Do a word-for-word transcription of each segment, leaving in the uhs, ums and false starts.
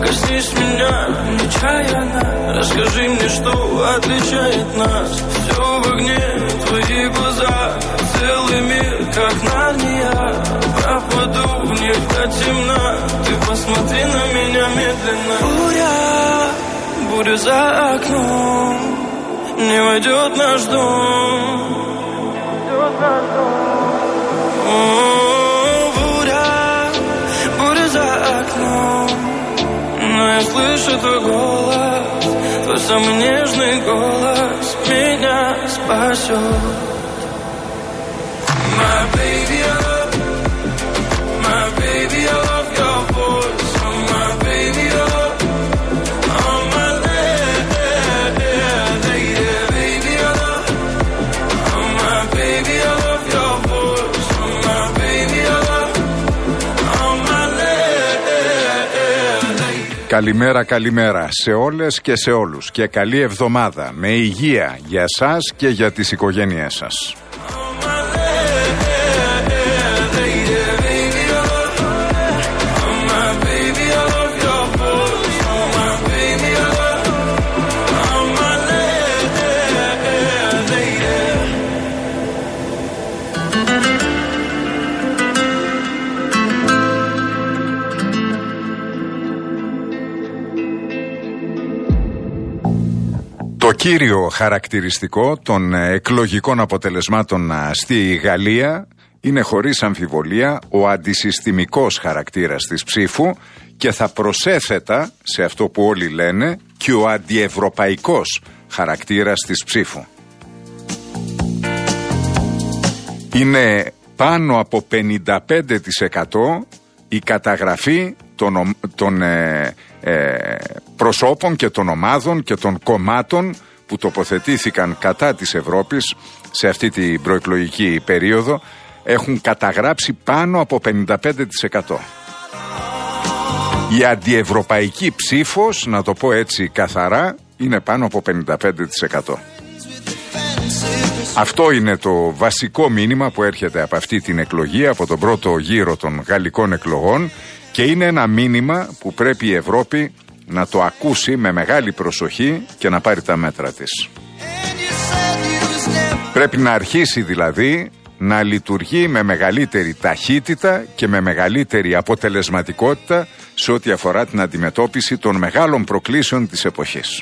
коснись меня нечаянно. Расскажи мне, что отличает нас. Все в огне, твои глаза, целый мир, как Нарния. Пропаду в них до темна. Ты посмотри на меня медленно. Буря, буря за окном, не войдет наш дом. О, буря, буря за окном, но я слышу твой голос, твой самый нежный голос меня спасет. My baby, I love, my baby, I love your voice. Oh, my baby, I love, oh, my lady, baby, I love, oh, my baby, I love your voice. Oh, my baby, I love, oh, my lady. Καλημέρα, καλημέρα σε όλες και σε όλους και καλή εβδομάδα με υγεία για σας και για τις οικογένειές σας. Το κύριο χαρακτηριστικό των εκλογικών αποτελεσμάτων στη Γαλλία είναι χωρίς αμφιβολία ο αντισυστημικός χαρακτήρας της ψήφου και θα προσέθετα σε αυτό που όλοι λένε και ο αντιευρωπαϊκός χαρακτήρας της ψήφου. Είναι πάνω από πενήντα πέντε τοις εκατό η καταγραφή των, των ε, ε, προσώπων και των ομάδων και των κομμάτων που τοποθετήθηκαν κατά της Ευρώπης σε αυτή την προεκλογική περίοδο έχουν καταγράψει πάνω από πενήντα πέντε τοις εκατό. Η αντιευρωπαϊκή ψήφος, να το πω έτσι καθαρά, είναι πάνω από πενήντα πέντε τοις εκατό. Αυτό είναι το βασικό μήνυμα που έρχεται από αυτή την εκλογή, από τον πρώτο γύρο των γαλλικών εκλογών, και είναι ένα μήνυμα που πρέπει η Ευρώπη να το ακούσει με μεγάλη προσοχή και να πάρει τα μέτρα της. Πρέπει να αρχίσει δηλαδή να λειτουργεί με μεγαλύτερη ταχύτητα και με μεγαλύτερη αποτελεσματικότητα σε ό,τι αφορά την αντιμετώπιση των μεγάλων προκλήσεων της εποχής.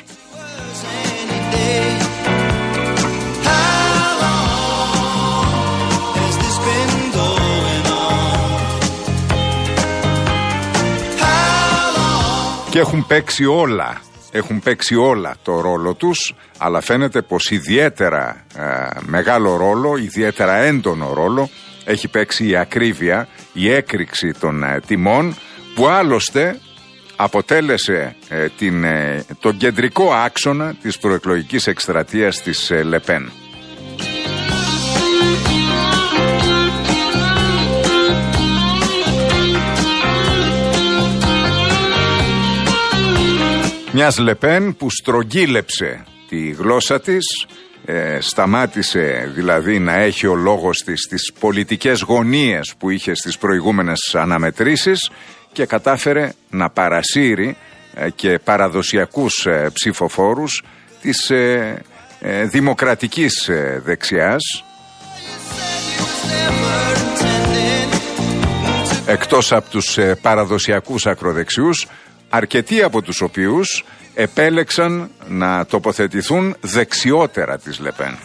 Και έχουν παίξει όλα, έχουν παίξει όλα το ρόλο τους, αλλά φαίνεται πως ιδιαίτερα ε, μεγάλο ρόλο, ιδιαίτερα έντονο ρόλο έχει παίξει η ακρίβεια, η έκρηξη των ε, τιμών, που άλλωστε αποτέλεσε ε, την, ε, τον κεντρικό άξονα της προεκλογικής εκστρατείας της ε, Λεπέν. Μιας Λεπέν που στρογγύλεψε τη γλώσσα της, ε, σταμάτησε δηλαδή να έχει ο λόγος της τις πολιτικές γωνίες που είχε στις προηγούμενες αναμετρήσεις και κατάφερε να παρασύρει ε, και παραδοσιακούς ε, ψηφοφόρους της ε, ε, δημοκρατικής ε, δεξιάς, εκτός από τους ε, παραδοσιακούς ακροδεξιούς, αρκετοί από τους οποίους επέλεξαν να τοποθετηθούν δεξιότερα της Λεπέν.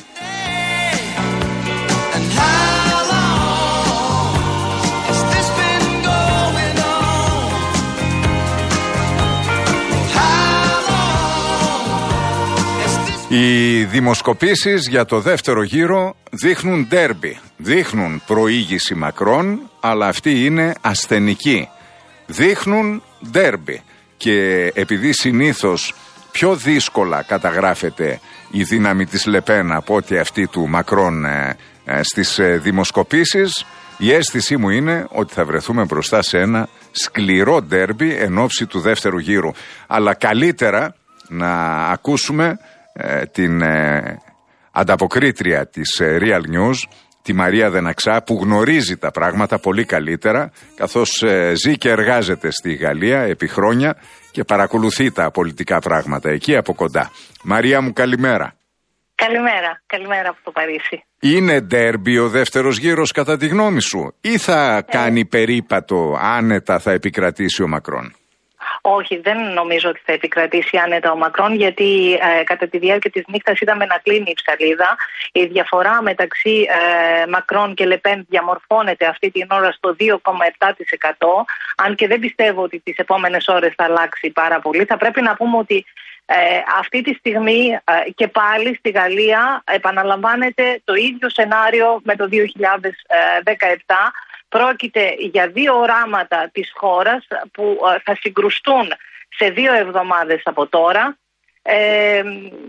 Οι δημοσκοπήσεις για το δεύτερο γύρο δείχνουν ντέρμπι, δείχνουν προήγηση Μακρόν, αλλά αυτή είναι ασθενική. Δείχνουν ντέρμπι και επειδή συνήθως πιο δύσκολα καταγράφεται η δύναμη της Λεπέν από ότι αυτή του Μακρόν ε, ε, στις ε, δημοσκοπήσεις, η αίσθησή μου είναι ότι θα βρεθούμε μπροστά σε ένα σκληρό ντέρμπι εν ώψη του δεύτερου γύρου. Αλλά καλύτερα να ακούσουμε ε, την ε, ανταποκρίτρια της ε, Real News, τη Μαρία Δεναξά, που γνωρίζει τα πράγματα πολύ καλύτερα, καθώς ε, ζει και εργάζεται στη Γαλλία επί χρόνια και παρακολουθεί τα πολιτικά πράγματα εκεί από κοντά. Μαρία μου, καλημέρα. Καλημέρα, καλημέρα από το Παρίσι. Είναι ντέρμπι ο δεύτερος γύρος κατά τη γνώμη σου, ή θα ε. κάνει περίπατο, άνετα θα επικρατήσει ο Μακρόν? Όχι, δεν νομίζω ότι θα επικρατήσει άνετα ο Μακρόν, γιατί ε, κατά τη διάρκεια της νύχτας είδαμε να κλείνει η ψαλίδα. Η διαφορά μεταξύ ε, Μακρόν και Λεπέν διαμορφώνεται αυτή την ώρα στο δύο κόμμα επτά τοις εκατό, αν και δεν πιστεύω ότι τις επόμενες ώρες θα αλλάξει πάρα πολύ. Θα πρέπει να πούμε ότι ε, αυτή τη στιγμή ε, και πάλι στη Γαλλία επαναλαμβάνεται το ίδιο σενάριο με το δύο χιλιάδες δεκαεπτά. Πρόκειται για δύο οράματα της χώρας που θα συγκρουστούν σε δύο εβδομάδες από τώρα. Ε,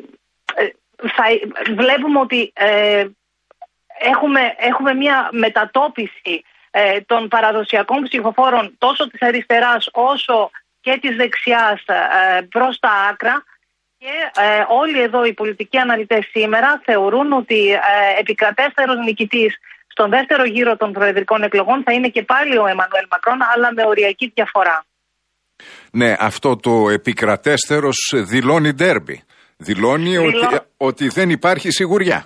θα, βλέπουμε ότι ε, έχουμε, έχουμε μια μετατόπιση ε, των παραδοσιακών ψηφοφόρων τόσο της αριστεράς όσο και της δεξιάς ε, προς τα άκρα. Και ε, όλοι εδώ οι πολιτικοί αναλυτές σήμερα θεωρούν ότι ε, επικρατέστερος νικητής στον δεύτερο γύρο των προεδρικών εκλογών θα είναι και πάλι ο Εμμανουέλ Μακρόν, αλλά με οριακή διαφορά. Ναι, αυτό το επικρατέστερος δηλώνει ντέρμπι. Δηλώνει Δηλώ... ότι, ότι δεν υπάρχει σιγουριά.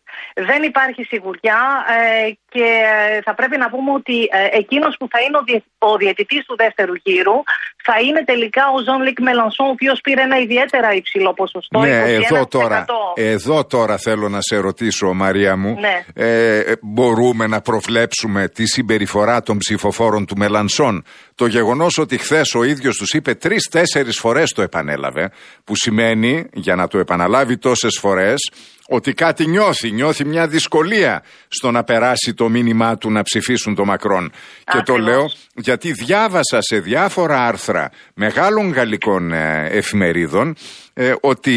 Δεν υπάρχει σιγουριά ε, και θα πρέπει να πούμε ότι ε, εκείνος που θα είναι ο, διε, ο διαιτητής του δεύτερου γύρου θα είναι τελικά ο Ζαν Λουίκ Μελανσόν, ο οποίος πήρε ένα ιδιαίτερα υψηλό ποσοστό. Ναι, εδώ τώρα, εδώ τώρα θέλω να σε ρωτήσω, Μαρία μου, ναι. ε, μπορούμε να προβλέψουμε τη συμπεριφορά των ψηφοφόρων του Μελανσόν? Το γεγονός ότι χθες ο ίδιος τους είπε τρεις-τέσσερις φορές το επανέλαβε, που σημαίνει, για να το επαναλάβει τόσες φορές, ότι κάτι νιώθει, νιώθει μια δυσκολία στο να περάσει το μήνυμά του να ψηφίσουν το Μακρόν. Και το λέω γιατί διάβασα σε διάφορα άρθρα μεγάλων γαλλικών ε, εφημερίδων ε, ότι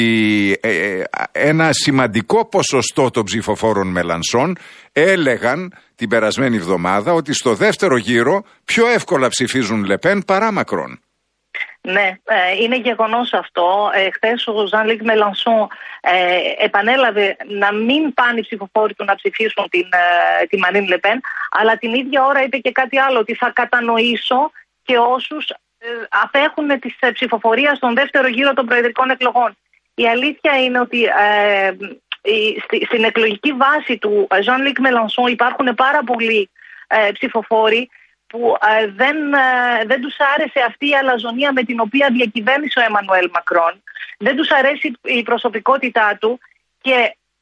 ε, ένα σημαντικό ποσοστό των ψηφοφόρων Μελανσόν έλεγαν την περασμένη εβδομάδα ότι στο δεύτερο γύρο πιο εύκολα ψηφίζουν Λεπέν παρά Μακρόν. Ναι, ε, είναι γεγονός αυτό. Ε, χθες ο Ζαν Λουίκ Μελανσόν ε, επανέλαβε να μην πάνε οι ψηφοφόροι του να ψηφίσουν την, ε, τη Μαρίν Λεπέν, αλλά την ίδια ώρα είπε και κάτι άλλο, ότι θα κατανοήσω και όσους ε, απέχουν της ε, ψηφοφορίας στον δεύτερο γύρο των προεδρικών εκλογών. Η αλήθεια είναι ότι ε, η, στη, στην εκλογική βάση του Ζαν Λουίκ Μελανσόν υπάρχουν πάρα πολλοί ε, ψηφοφόροι που ε, δεν, ε, δεν τους άρεσε αυτή η αλαζονία με την οποία διακυβέρνησε ο Εμμανουέλ Μακρόν. Δεν τους αρέσει η προσωπικότητά του και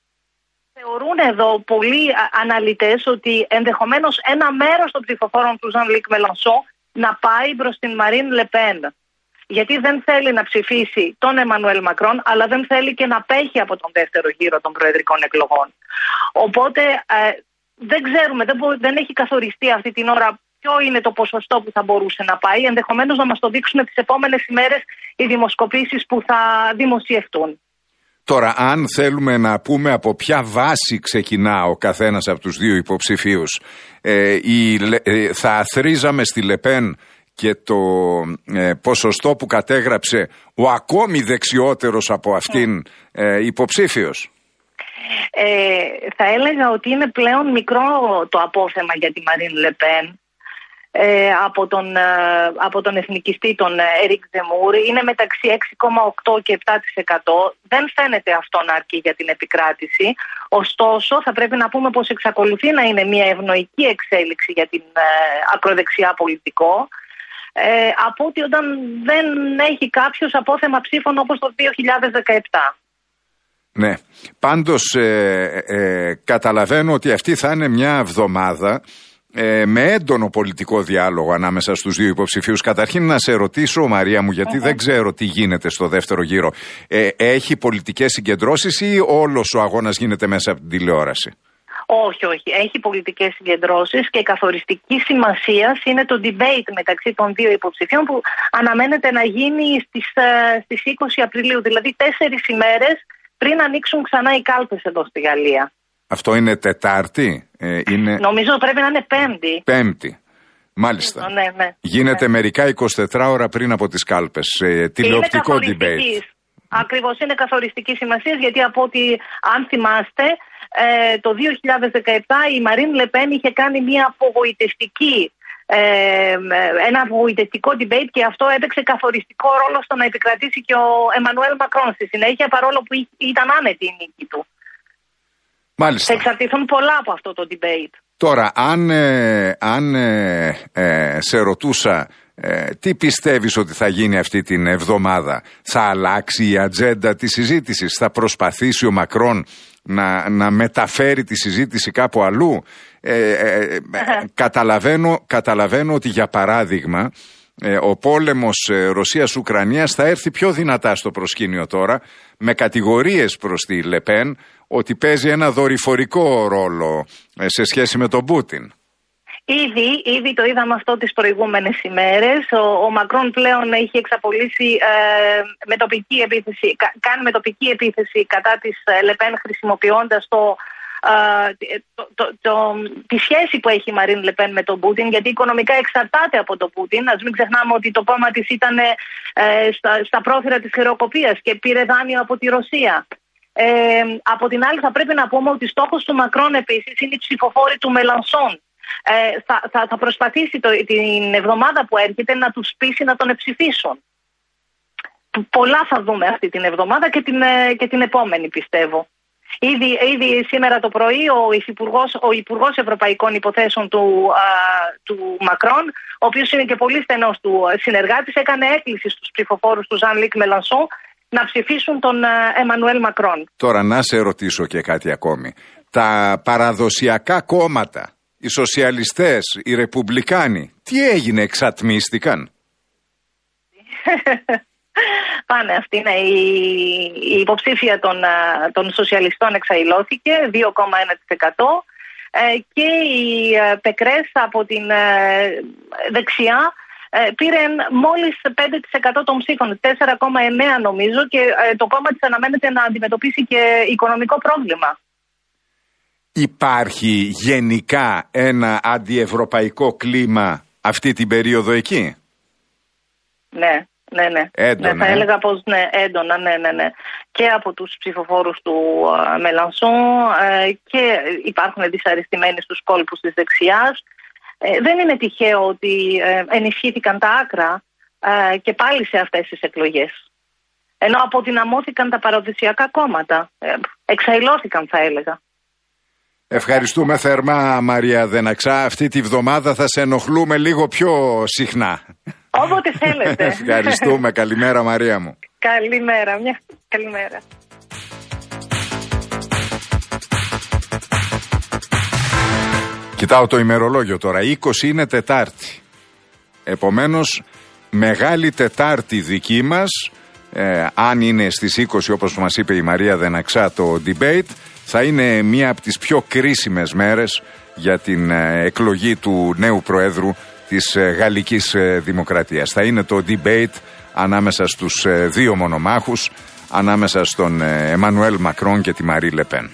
θεωρούν εδώ πολλοί αναλυτές ότι ενδεχομένως ένα μέρος των ψηφοφόρων του Ζαν Λουίκ Μελανσόν να πάει προς την Μαρίν Λεπέν. Γιατί δεν θέλει να ψηφίσει τον Εμμανουέλ Μακρόν, αλλά δεν θέλει και να πέχει από τον δεύτερο γύρο των προεδρικών εκλογών. Οπότε ε, δεν ξέρουμε, δεν, μπο, δεν έχει καθοριστεί αυτή την ώρα ποιο είναι το ποσοστό που θα μπορούσε να πάει. Ενδεχομένως να μας το δείξουν τις επόμενες ημέρες οι δημοσκοπήσεις που θα δημοσιευτούν. Τώρα, αν θέλουμε να πούμε από ποια βάση ξεκινά ο καθένας από τους δύο υποψηφίους, ε, η, ε, θα αθρίζαμε στη Λεπέν και το ε, ποσοστό που κατέγραψε ο ακόμη δεξιότερος από αυτήν ε, υποψήφιος. Ε, θα έλεγα ότι είναι πλέον μικρό το απόθεμα για τη Μαρίν Λεπέν. Ε, από, τον, ε, από τον εθνικιστή τον Ερικ Ζεμούρ είναι μεταξύ έξι κόμμα οκτώ και επτά τοις εκατό. Δεν φαίνεται αυτό να αρκεί για την επικράτηση. Ωστόσο θα πρέπει να πούμε πως εξακολουθεί να είναι μια ευνοϊκή εξέλιξη για την ε, ακροδεξιά πολιτικό, ε, από ότι όταν δεν έχει κάποιος απόθεμα ψήφων όπως το δύο χιλιάδες δεκαεπτά. Ναι, πάντως ε, ε, καταλαβαίνω ότι αυτή θα είναι μια εβδομάδα Ε, με έντονο πολιτικό διάλογο ανάμεσα στους δύο υποψηφίους. Καταρχήν να σε ρωτήσω, Μαρία μου, γιατί uh-huh. δεν ξέρω τι γίνεται στο δεύτερο γύρο. Ε, έχει πολιτικές συγκεντρώσεις ή όλος ο αγώνας γίνεται μέσα από την τηλεόραση? Όχι, όχι. Έχει πολιτικές συγκεντρώσεις και καθοριστική σημασία είναι το debate μεταξύ των δύο υποψηφίων που αναμένεται να γίνει στις, στις είκοσι Απριλίου, δηλαδή τέσσερις ημέρες πριν ανοίξουν ξανά οι κάλπες εδώ στη Γαλλία. Αυτό είναι Τετάρτη? Ε, είναι... Νομίζω πρέπει να είναι Πέμπτη. Πέμπτη. Μάλιστα. Ναι, ναι. Γίνεται ναι. μερικά εικοσιτέσσερις ώρα πριν από τις κάλπες. Ε, τηλεοπτικό debate. Ακριβώς, είναι καθοριστική σημασία, γιατί από ότι, αν θυμάστε, ε, το δύο χιλιάδες δεκαεπτά η Μαρίν Λεπέν είχε κάνει μια απογοητευτική, ε, ένα απογοητευτικό debate και αυτό έπαιξε καθοριστικό ρόλο στο να επικρατήσει και ο Εμμανουέλ Μακρόν στη συνέχεια, παρόλο που ήταν άνετη η νίκη του. Μάλιστα. Θα εξαρτηθούν πολλά από αυτό το debate. Τώρα, αν, ε, αν ε, ε, σε ρωτούσα ε, τι πιστεύεις ότι θα γίνει αυτή την εβδομάδα, θα αλλάξει η ατζέντα της συζήτησης, θα προσπαθήσει ο Μακρόν να, να μεταφέρει τη συζήτηση κάπου αλλού? Ε, ε, ε, καταλαβαίνω, καταλαβαίνω ότι για παράδειγμα ε, ο πόλεμος ε, Ρωσίας-Ουκρανίας θα έρθει πιο δυνατά στο προσκήνιο τώρα, με κατηγορίες προς τη Λεπέν ότι παίζει ένα δορυφορικό ρόλο ε, σε σχέση με τον Πούτιν. Ήδη, ήδη το είδαμε αυτό τις προηγούμενες ημέρες. Ο, ο Μακρόν πλέον έχει εξαπολύσει ε, με τοπική επίθεση, κα, κάνει με τοπική επίθεση κατά της Λεπέν, χρησιμοποιώντας το, ε, το, το, το, τη σχέση που έχει η Μαρίν Λεπέν με τον Πούτιν, γιατί οικονομικά εξαρτάται από τον Πούτιν. Ας μην ξεχνάμε ότι το κόμμα της ήταν ε, στα, στα πρόθυρα της χειροκοπίας και πήρε δάνειο από τη Ρωσία. Ε, από την άλλη θα πρέπει να πούμε ότι στόχος του Μακρόν επίσης είναι οι ψηφοφόροι του Μελανσόν. Ε, θα, θα, θα προσπαθήσει το, την εβδομάδα που έρχεται να τους πείσει να τον εψηφίσουν. Πολλά θα δούμε αυτή την εβδομάδα και την, και την επόμενη, πιστεύω. Ήδη, ήδη σήμερα το πρωί ο Υπουργός, ο Υπουργός Ευρωπαϊκών Υποθέσεων του, α, του Μακρόν, ο οποίος είναι και πολύ στενός του συνεργάτης, έκανε έκκληση στους ψηφοφόρους του Ζαν-Λουίκ Μελανσόν να ψηφίσουν τον Εμμανουέλ Μακρόν. Τώρα να σε ρωτήσω και κάτι ακόμη. Τα παραδοσιακά κόμματα, οι σοσιαλιστές, οι ρεπουμπλικάνοι, τι έγινε, εξατμίστηκαν? Πάνε, αυτή είναι η, η υποψήφια των, των σοσιαλιστών εξαϊλώθηκε, δύο κόμμα ένα τοις εκατό, και η Πεκρές από την δεξιά πήρε μόλις πέντε τοις εκατό των ψήφων, τέσσερα κόμμα εννέα νομίζω, και το κόμμα της αναμένεται να αντιμετωπίσει και οικονομικό πρόβλημα. Υπάρχει γενικά ένα αντιευρωπαϊκό κλίμα αυτή την περίοδο εκεί? Ναι, ναι, ναι. Έντονα, ναι θα ε? έλεγα πως ναι, έντονα, ναι, ναι, ναι. Και από τους ψηφοφόρους του uh, Μελανσόν uh, και υπάρχουν δυσαρεστημένοι στους κόλπους της δεξιάς. Uh, δεν είναι τυχαίο ότι uh, ενισχύθηκαν τα άκρα uh, και πάλι σε αυτές τις εκλογές. Ενώ αποδυναμώθηκαν τα παραδοσιακά κόμματα. Uh, εξαϊλώθηκαν, θα έλεγα. Ευχαριστούμε θερμά, Μαρία Δεναξά. Αυτή τη βδομάδα θα σε ενοχλούμε λίγο πιο συχνά. Όποτε θέλετε. Ευχαριστούμε. Καλημέρα, Μαρία μου. Καλημέρα. Μια καλημέρα. Κοιτάω το ημερολόγιο τώρα. είκοσι είναι Τετάρτη. Επομένως, Μεγάλη Τετάρτη δική μας, ε, αν είναι στις είκοσι όπως μας είπε η Μαρία Δεναξά το debate, θα είναι μία από τις πιο κρίσιμες μέρες για την ε, εκλογή του νέου Προέδρου της ε, Γαλλικής ε, Δημοκρατίας. Θα είναι το debate ανάμεσα στους ε, δύο μονομάχους, ανάμεσα στον Εμμανουέλ Μακρόν και τη Μαρί Λεπέν.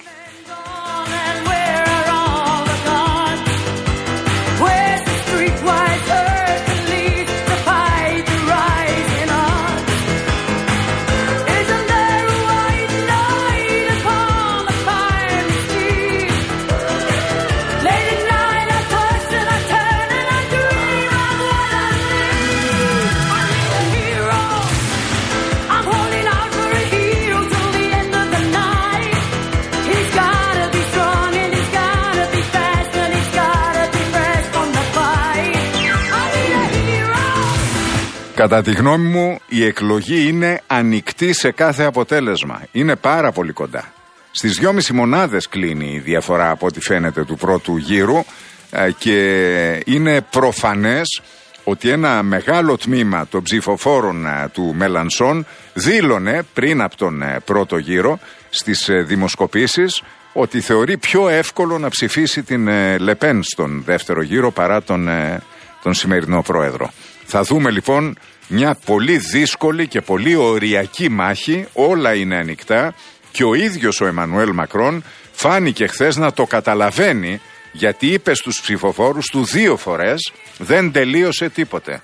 Κατά τη γνώμη μου, η εκλογή είναι ανοιχτή σε κάθε αποτέλεσμα. Είναι πάρα πολύ κοντά. Στις δυόμιση μονάδες κλείνει η διαφορά από ό,τι φαίνεται του πρώτου γύρου και είναι προφανές ότι ένα μεγάλο τμήμα των ψηφοφόρων του Μελανσόν δήλωνε πριν από τον πρώτο γύρο στις δημοσκοπήσεις ότι θεωρεί πιο εύκολο να ψηφίσει την Λεπέν στον δεύτερο γύρο παρά τον, τον σημερινό πρόεδρο. Θα δούμε λοιπόν μια πολύ δύσκολη και πολύ οριακή μάχη, όλα είναι ανοιχτά και ο ίδιος ο Εμμανουέλ Μακρόν φάνηκε χθες να το καταλαβαίνει, γιατί είπε στους ψηφοφόρους του δύο φορές δεν τελείωσε τίποτε.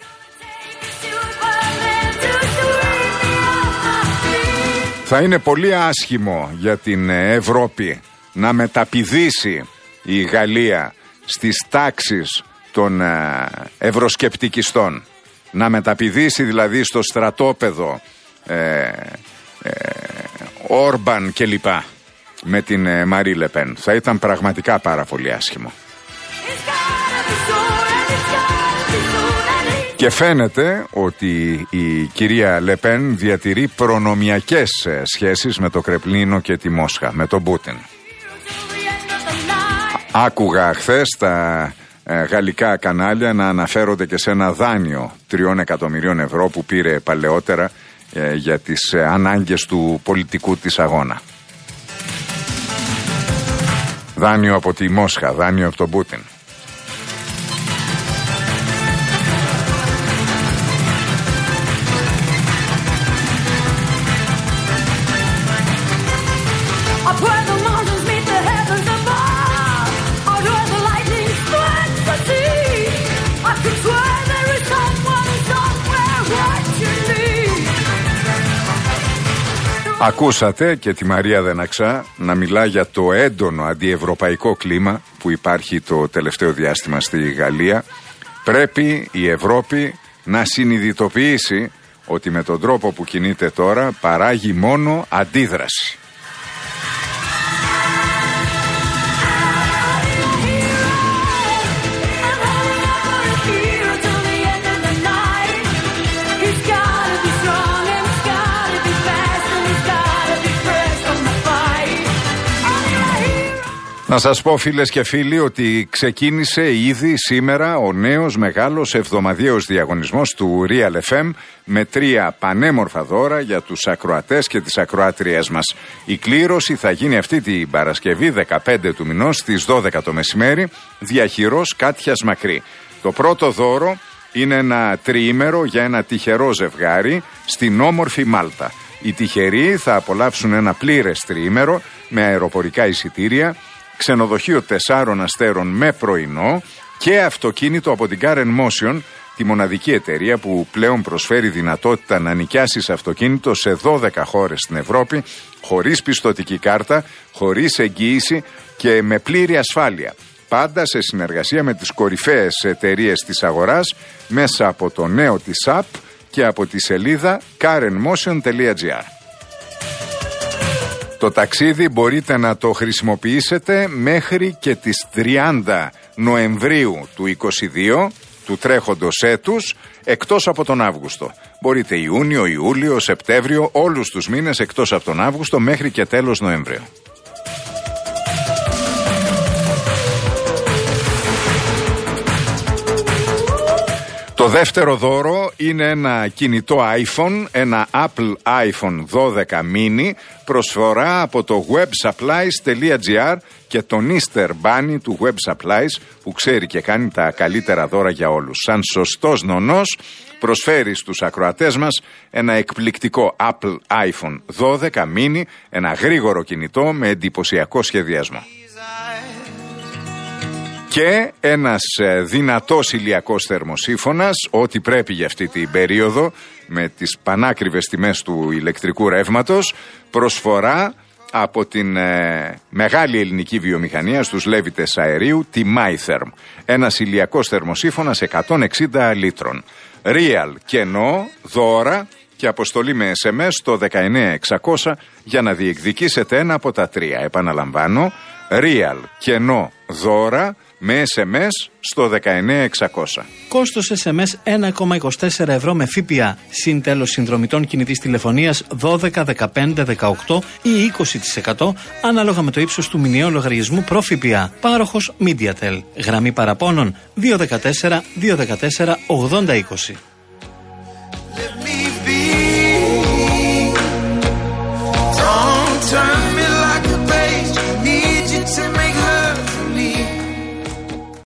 Θα είναι πολύ άσχημο για την Ευρώπη να μεταπηδήσει η Γαλλία στις τάξεις των ε, ευρωσκεπτικιστών, να μεταπηδήσει δηλαδή στο στρατόπεδο ε, ε, Όρμπαν κλπ. Με την ε, Μαρί Λεπέν. Θα ήταν πραγματικά πάρα πολύ άσχημο. Και φαίνεται ότι η κυρία Λεπέν διατηρεί προνομιακές σχέσεις με το Κρεμλίνο και τη Μόσχα, με τον Πούτιν. Άκουγα χθες τα ε, γαλλικά κανάλια να αναφέρονται και σε ένα δάνειο τριών εκατομμυρίων ευρώ που πήρε παλαιότερα ε, για τις ε, ανάγκες του πολιτικού της αγώνα. Δάνειο από τη Μόσχα, δάνειο από τον Πούτιν. Ακούσατε και τη Μαρία Δεναξά να μιλά για το έντονο αντιευρωπαϊκό κλίμα που υπάρχει το τελευταίο διάστημα στη Γαλλία. Πρέπει η Ευρώπη να συνειδητοποιήσει ότι με τον τρόπο που κινείται τώρα παράγει μόνο αντίδραση. Να σας πω φίλες και φίλοι ότι ξεκίνησε ήδη σήμερα ο νέος μεγάλος εβδομαδιαίος διαγωνισμός του Real εφ εμ με τρία πανέμορφα δώρα για τους ακροατές και τις ακροάτριές μας. Η κλήρωση θα γίνει αυτή την Παρασκευή δεκαπέντε του μηνός στις δώδεκα το μεσημέρι, διαχειρός Κάτιας Μακρύ. Το πρώτο δώρο είναι ένα τριήμερο για ένα τυχερό ζευγάρι στην όμορφη Μάλτα. Οι τυχεροί θα απολαύσουν ένα πλήρες τριήμερο με αεροπορικά εισιτήρια, ξενοδοχείο τεσσάρων αστέρων με πρωινό και αυτοκίνητο από την Car εν Motion, τη μοναδική εταιρεία που πλέον προσφέρει δυνατότητα να νοικιάσεις αυτοκίνητο σε δώδεκα χώρες στην Ευρώπη, χωρίς πιστωτική κάρτα, χωρίς εγγύηση και με πλήρη ασφάλεια. Πάντα σε συνεργασία με τις κορυφαίες εταιρείες της αγοράς μέσα από το νέο της app και από τη σελίδα car en motion τελεία gr. Το ταξίδι μπορείτε να το χρησιμοποιήσετε μέχρι και τις τριάντα Νοεμβρίου του είκοσι δύο, του τρέχοντος έτους, εκτός από τον Αύγουστο. Μπορείτε Ιούνιο, Ιούλιο, Σεπτέμβριο, όλους τους μήνες εκτός από τον Αύγουστο μέχρι και τέλος Νοεμβρίου. Το δεύτερο δώρο είναι ένα κινητό iPhone, ένα Apple άιφον δώδεκα mini, προσφορά από το websupplies τελεία gr και τον Easter Bunny του websupplies που ξέρει και κάνει τα καλύτερα δώρα για όλους. Σαν σωστός νονός προσφέρει στους ακροατές μας ένα εκπληκτικό Apple άιφον δώδεκα mini, ένα γρήγορο κινητό με εντυπωσιακό σχεδιασμό. Και ένας δυνατός ηλιακός θερμοσύφωνας, ό,τι πρέπει για αυτή την περίοδο, με τις πανάκριβες τιμές του ηλεκτρικού ρεύματος, προσφορά από την ε, μεγάλη ελληνική βιομηχανία στους λέβητες αερίου, τη MyTherm. Ένας ηλιακός θερμοσύφωνας εκατόν εξήντα λίτρων. Real κενό, δώρα και αποστολή με ες εμ ες στο δεκαεννιά εξακόσια για να διεκδικήσετε ένα από τα τρία. Επαναλαμβάνω, Real κενό, δώρα με ες εμ ες στο δεκαεννιά εξακόσια. Κόστος ες εμ ες ένα κόμμα είκοσι τέσσερα ευρώ με ΦΠΑ. Συν τέλος συνδρομητών κινητής τηλεφωνίας δώδεκα, δεκαπέντε, δεκαοκτώ ή είκοσι τοις εκατό ανάλογα με το ύψος του μηνιαίου λογαριασμού προ ΦΠΑ. Πάροχος MediaTel. Γραμμή παραπώνων δύο ένα τέσσερα, δύο ένα τέσσερα, ογδόντα είκοσι. Turn